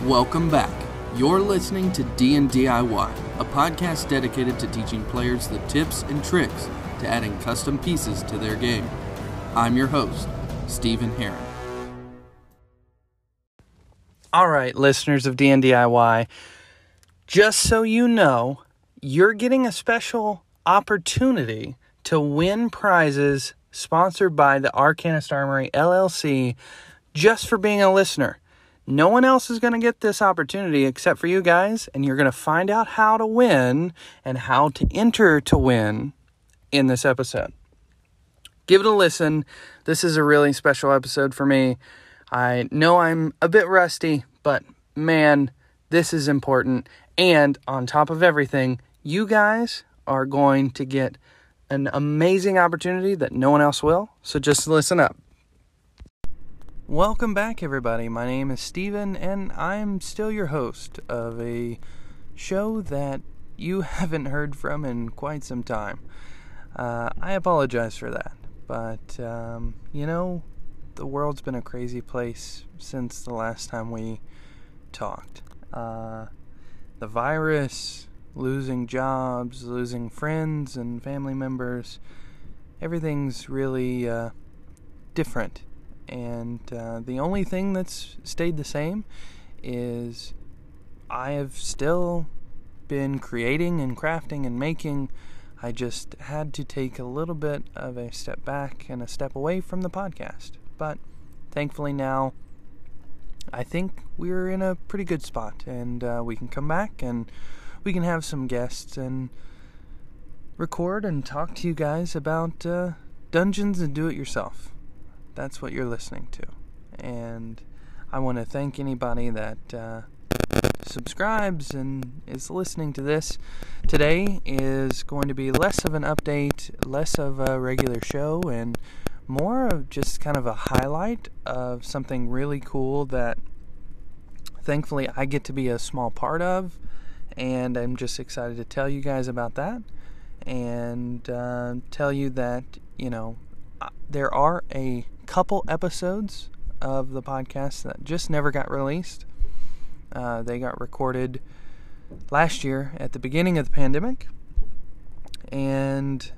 Welcome back. You're listening to D&DIY, a podcast dedicated to teaching players the tips and tricks to adding custom pieces to their game. I'm your host, Stephen Heron. All right, listeners of D&DIY, just so you know, you're getting a special opportunity to win prizes sponsored by the Arcanist Armory, LLC, just for being a listener. No one else is going to get this opportunity except for you guys, and you're going to find out how to win and how to enter to win in this episode. Give it a listen. This is a really special episode for me. I know I'm a bit rusty, but man, this is important. And on top of everything, you guys are going to get an amazing opportunity that no one else will. So just listen up. Welcome back, everybody. My name is Steven, and I'm still your host of a show that you haven't heard from in quite some time. I apologize for that, but, the world's been a crazy place since the last time we talked. The virus, losing jobs, losing friends and family members, everything's really different. And the only thing that's stayed the same is I have still been creating and crafting and making. I just had to take a little bit of a step back and a step away from the podcast. But thankfully now, I think we're in a pretty good spot. And we can come back and we can have some guests and record and talk to you guys about Dungeons and Do-It-Yourself. That's what you're listening to. And I want to thank anybody that subscribes and is listening to this. Today is going to be less of an update, less of a regular show, and more of just kind of a highlight of something really cool that thankfully I get to be a small part of. And I'm just excited to tell you guys about that. And tell you that, there are a couple episodes of the podcast that just never got released. They got recorded last year at the beginning of the pandemic, and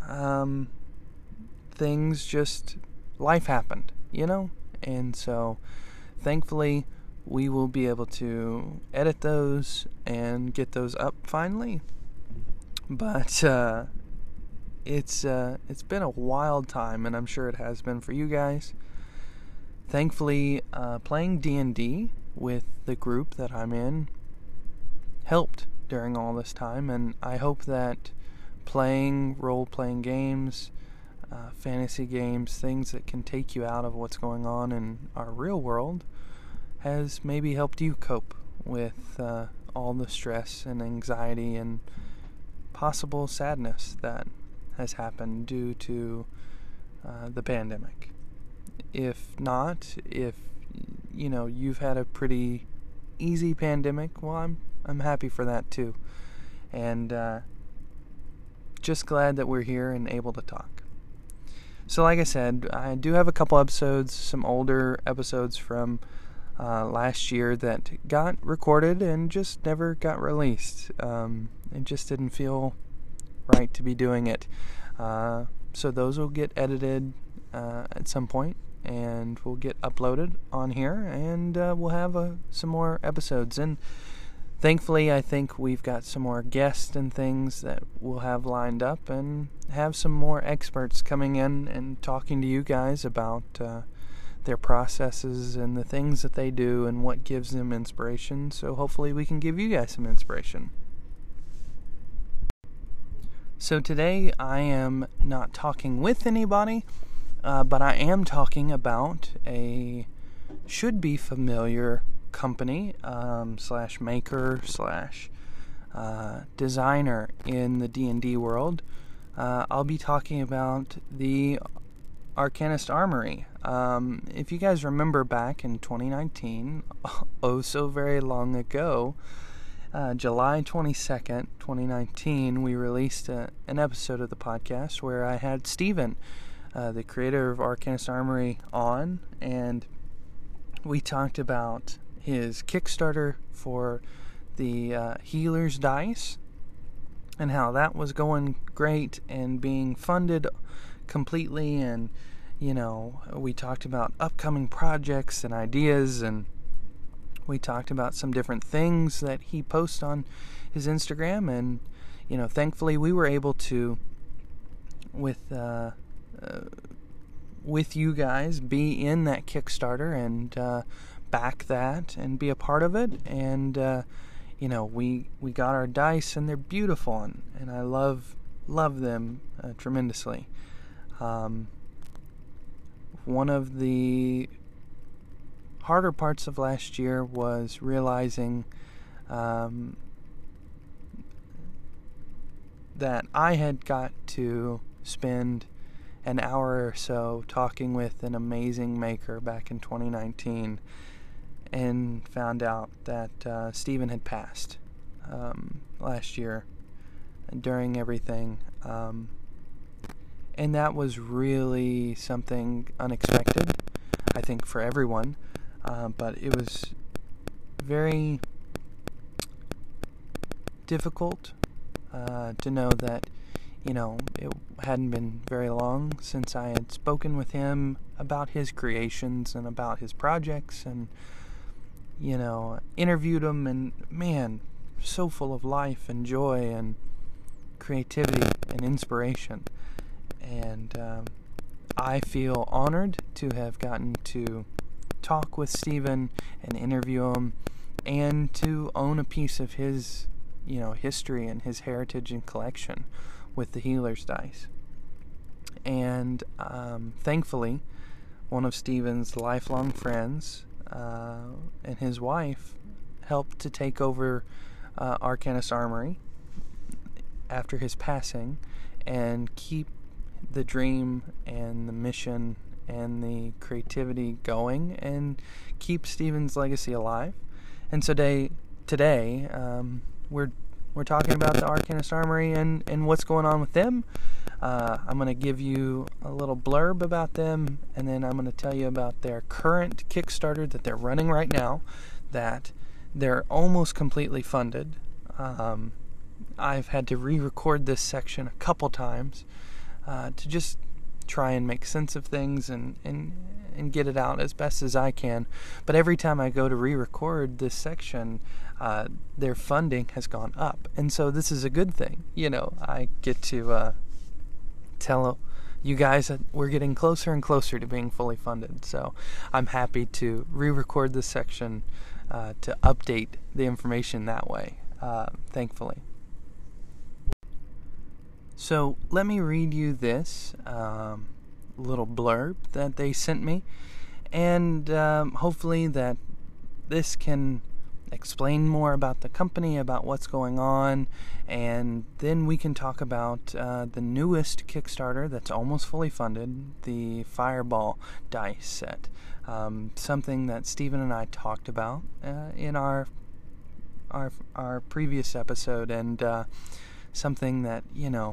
life happened, and so thankfully we will be able to edit those and get those up finally. But it's been a wild time, and I'm sure it has been for you guys. Thankfully, playing D&D with the group that I'm in helped during all this time, and I hope that playing role-playing games, fantasy games, things that can take you out of what's going on in our real world, has maybe helped you cope with all the stress and anxiety and possible sadness that has happened due to the pandemic. If not, if you've had a pretty easy pandemic, well, I'm happy for that too, and just glad that we're here and able to talk. So, like I said, I do have a couple episodes, some older episodes from last year that got recorded and just never got released. It just didn't feel right to be doing it. So those will get edited at some point, and will get uploaded on here, and we'll have some more episodes. And thankfully, I think we've got some more guests and things that we'll have lined up, and have some more experts coming in and talking to you guys about their processes and the things that they do and what gives them inspiration. So hopefully we can give you guys some inspiration. So today I am not talking with anybody, but I am talking about a should-be familiar company, slash maker, slash designer in the D&D world. I'll be talking about the Arcanist Armory. If you guys remember back in 2019, oh so very long ago, July 22nd, 2019, we released an episode of the podcast where I had Steven, the creator of Arcanist Armory, on, and we talked about his Kickstarter for the Healer's Dice, and how that was going great and being funded completely. And we talked about upcoming projects and ideas, and we talked about some different things that he posts on his Instagram. And thankfully we were able to, with you guys, be in that Kickstarter and back that and be a part of it. And we got our dice, and they're beautiful, and I love them tremendously. One of the harder parts of last year was realizing that I had got to spend an hour or so talking with an amazing maker back in 2019, and found out that Stephen had passed last year during everything. And that was really something unexpected, I think, for everyone. But it was very difficult to know that, it hadn't been very long since I had spoken with him about his creations and about his projects, and, interviewed him, and man, so full of life and joy and creativity and inspiration. And I feel honored to have gotten to talk with Stephen and interview him, and to own a piece of his, history and his heritage and collection with the Healer's Dice. And thankfully, one of Stephen's lifelong friends and his wife helped to take over Arcanist Armory after his passing, and keep the dream and the mission and the creativity going, and keep Stephen's legacy alive. And so today we're talking about the Arcanist Armory and what's going on with them. I'm going to give you a little blurb about them, and then I'm going to tell you about their current Kickstarter that they're running right now, that they're almost completely funded. I've had to re-record this section a couple times to just try and make sense of things and get it out as best as I can. But every time I go to re-record this section, their funding has gone up. And so this is a good thing. I get to tell you guys that we're getting closer and closer to being fully funded. So I'm happy to re-record this section to update the information that way, thankfully. So let me read you this little blurb that they sent me, and hopefully that this can explain more about the company, about what's going on, and then we can talk about the newest Kickstarter that's almost fully funded, the Fireball dice set. Something that Stephen and I talked about in our previous episode, and something that,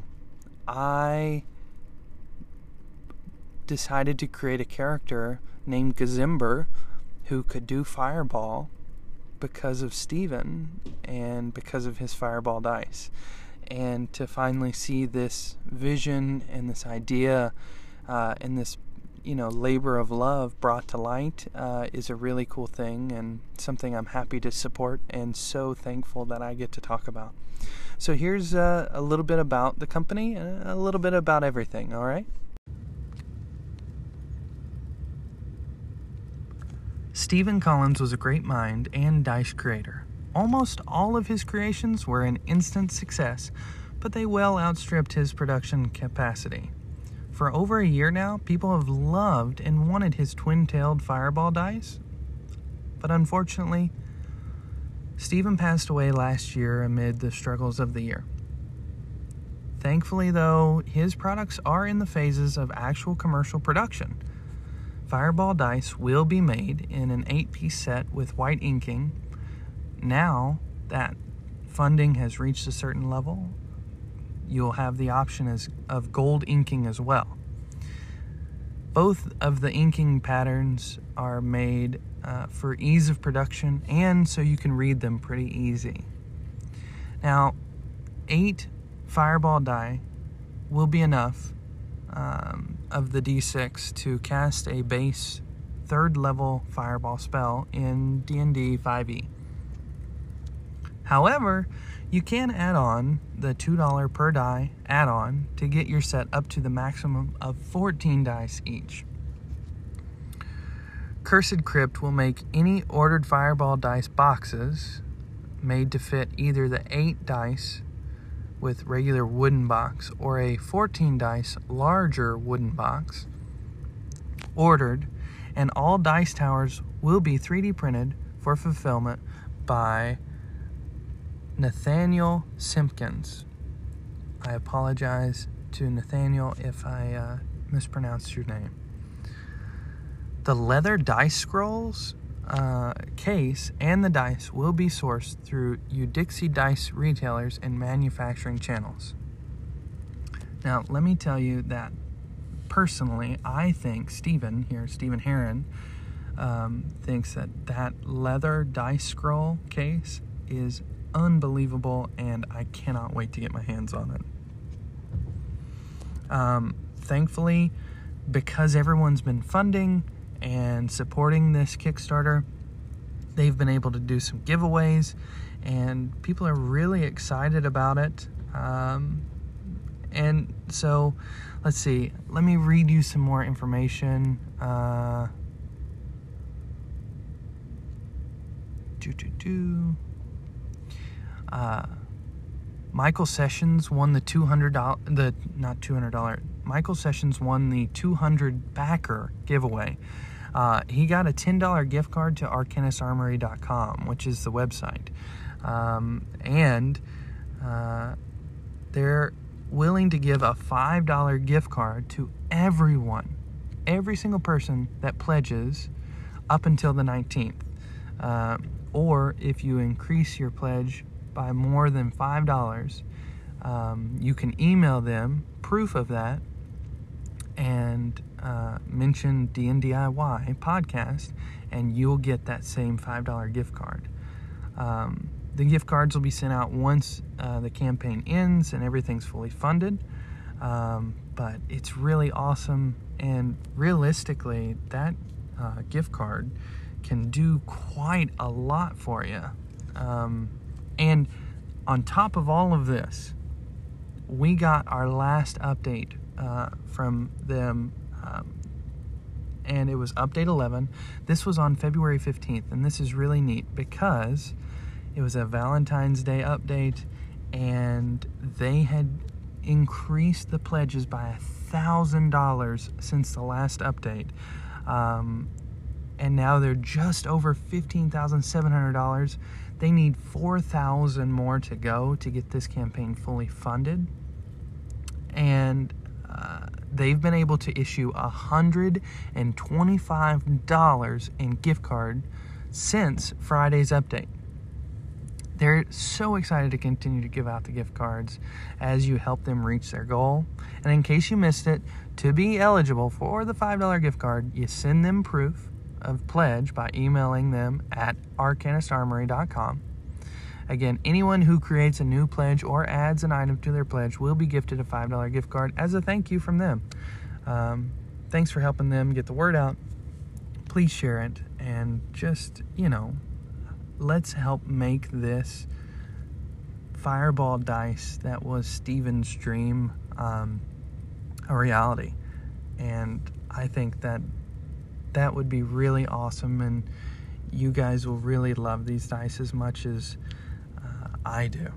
I decided to create a character named Gazimber who could do Fireball because of Stephen and because of his Fireball dice. And to finally see this vision and this idea and this, labor of love brought to light is a really cool thing, and something I'm happy to support and so thankful that I get to talk about. So here's a little bit about the company and a little bit about everything, all right? Stephen Collins was a great mind and dice creator. Almost all of his creations were an instant success, but they well outstripped his production capacity. For over a year now, people have loved and wanted his twin-tailed Fireball dice, but unfortunately, Stephen passed away last year amid the struggles of the year. Thankfully, though, his products are in the phases of actual commercial production. Fireball dice will be made in an 8-piece set with white inking. Now that funding has reached a certain level, you'll have the option of gold inking as well. Both of the inking patterns are made for ease of production and so you can read them pretty easy. Now, 8 fireball die will be enough of the D6 to cast a base 3rd level fireball spell in D&D 5e. However, you can add on the $2 per die add-on to get your set up to the maximum of 14 dice each. Cursed Crypt will make any ordered fireball dice boxes made to fit either the 8 dice with regular wooden box or a 14 dice larger wooden box ordered, and all dice towers will be 3D printed for fulfillment by Nathaniel Simpkins. I apologize to Nathaniel if I mispronounced your name. The leather dice scrolls case and the dice will be sourced through Udixie Dice retailers and manufacturing channels. Now, let me tell you that personally, I think Stephen Heron, thinks that leather dice scroll case is unbelievable, and I cannot wait to get my hands on it. Thankfully, because everyone's been funding and supporting this Kickstarter, they've been able to do some giveaways, and people are really excited about it. And so, let's see. Let me read you some more information. Michael Sessions won the Michael Sessions won the 200 backer giveaway. He got a $10 gift card to arcanusarmory.com, which is the website. And they're willing to give a $5 gift card to everyone, every single person that pledges up until the 19th. Or if you increase your pledge by more than $5, you can email them proof of that and mention D&DIY podcast, and you'll get that same $5 gift card. The gift cards will be sent out once the campaign ends and everything's fully funded. But it's really awesome, and realistically, that gift card can do quite a lot for you. And on top of all of this, we got our last update from them, and it was update 11. This was on February 15th, and this is really neat because it was a Valentine's Day update, and they had increased the pledges by $1,000 since the last update. And now they're just over $15,700. They need 4,000 more to go to get this campaign fully funded. And they've been able to issue $125 in gift card since Friday's update. They're so excited to continue to give out the gift cards as you help them reach their goal. And in case you missed it, to be eligible for the $5 gift card, you send them proof of pledge by emailing them at arcanusarmory.com. Again, anyone who creates a new pledge or adds an item to their pledge will be gifted a $5 gift card as a thank you from them. Thanks for helping them get the word out. Please share it, and just, let's help make this fireball dice that was Steven's dream a reality. And I think that would be really awesome, and you guys will really love these dice as much as I do.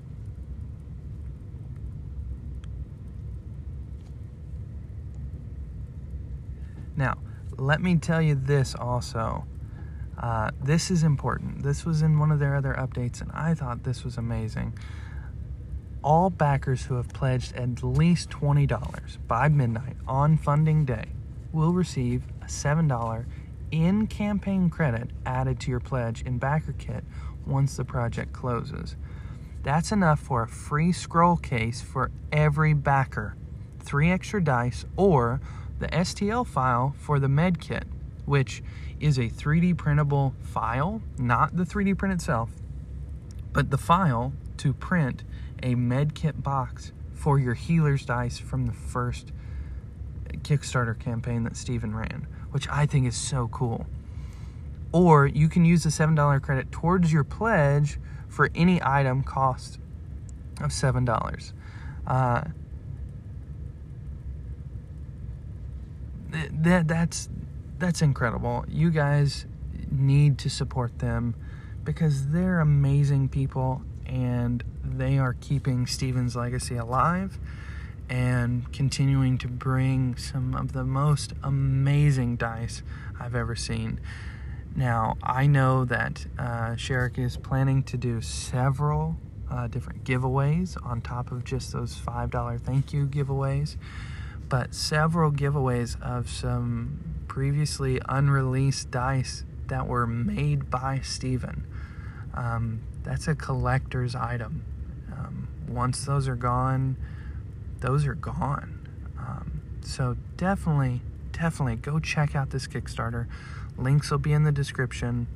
Now, let me tell you this also. This is important. This was in one of their other updates, and I thought this was amazing. All backers who have pledged at least $20 by midnight on funding day will receive a $7 in-campaign credit added to your pledge in backer kit once the project closes. That's enough for a free scroll case for every backer, 3 extra dice, or the STL file for the med kit. which is a 3D printable file, not the 3D print itself, but the file to print a medkit box for your healer's dice from the first Kickstarter campaign that Steven ran, which I think is so cool. Or you can use the $7 credit towards your pledge for any item cost of $7. That's incredible. You guys need to support them because they're amazing people and they are keeping Steven's legacy alive and continuing to bring some of the most amazing dice I've ever seen. Now, I know that Sherrick is planning to do several different giveaways on top of just those $5 thank you giveaways, but several giveaways of some previously unreleased dice that were made by Steven. That's a collector's item. Once those are gone, those are gone. So definitely go check out this Kickstarter. Links will be in the description.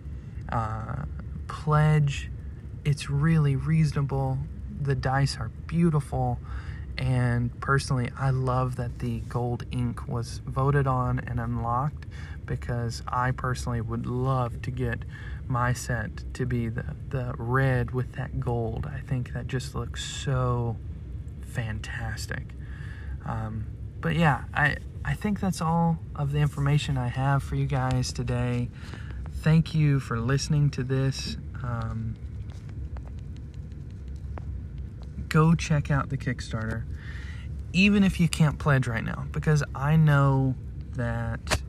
Pledge. It's really reasonable. The dice are beautiful. And personally, I love that the gold ink was voted on and unlocked because I personally would love to get my set to be the red with that gold. I think that just looks so fantastic. But yeah, I think that's all of the information I have for you guys today. Thank you for listening to this. Go check out the Kickstarter, even if you can't pledge right now, because I know that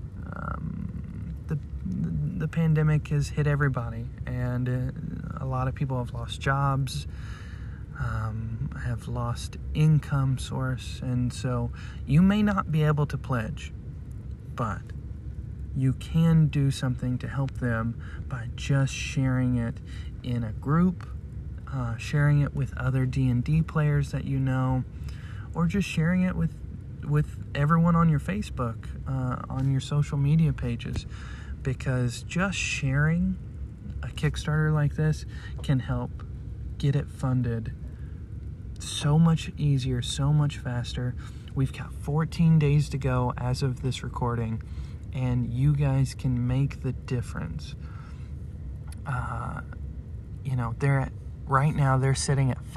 the pandemic has hit everybody, and a lot of people have lost jobs, have lost income source, and so you may not be able to pledge, but you can do something to help them by just sharing it in a group, sharing it with other D&D players that you know, or just sharing it with everyone on your Facebook, on your social media pages, because just sharing a Kickstarter like this can help get it funded so much easier, so much faster. We've got 14 days to go as of this recording, and you guys can make the difference. Right now they're sitting at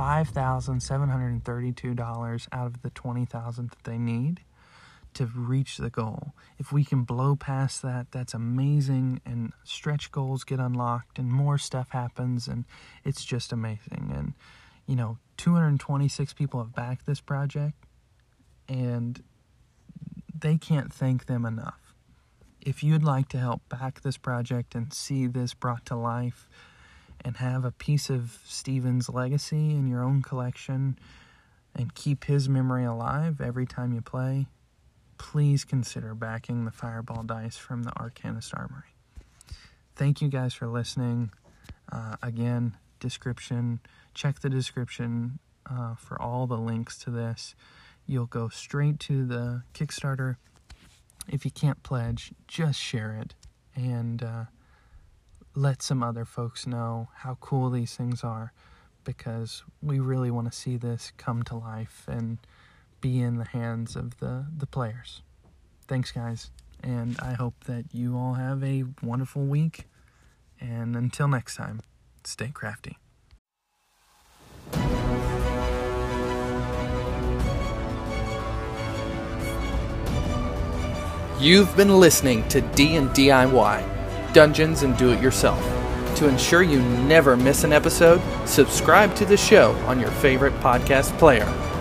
$5,732 out of the $20,000 that they need to reach the goal. If we can blow past that, that's amazing, and stretch goals get unlocked and more stuff happens, and it's just amazing. And 226 people have backed this project, and they can't thank them enough. If you'd like to help back this project and see this brought to life and have a piece of Steven's legacy in your own collection and keep his memory alive every time you play, please consider backing the Fireball dice from the Arcanist Armory. Thank you guys for listening. Again, description. Check the description for all the links to this. You'll go straight to the Kickstarter. If you can't pledge, just share it and let some other folks know how cool these things are, because we really want to see this come to life and be in the hands of the players. Thanks, guys, and I hope that you all have a wonderful week, and until next time, stay crafty. You've been listening to D&DIY, Dungeons and Do-It-Yourself. To ensure you never miss an episode, subscribe to the show on your favorite podcast player.